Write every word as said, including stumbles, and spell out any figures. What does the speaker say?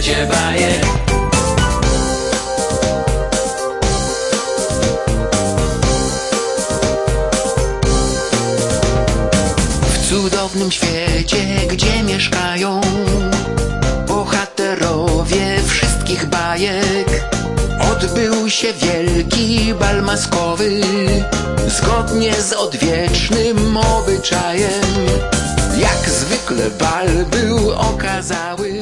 świecie bajek. W cudownym świecie, gdzie mieszkają bohaterowie wszystkich bajek, odbył się wielki bal maskowy, zgodnie z odwiecznym obyczajem. Jak zwykle bal był okazały.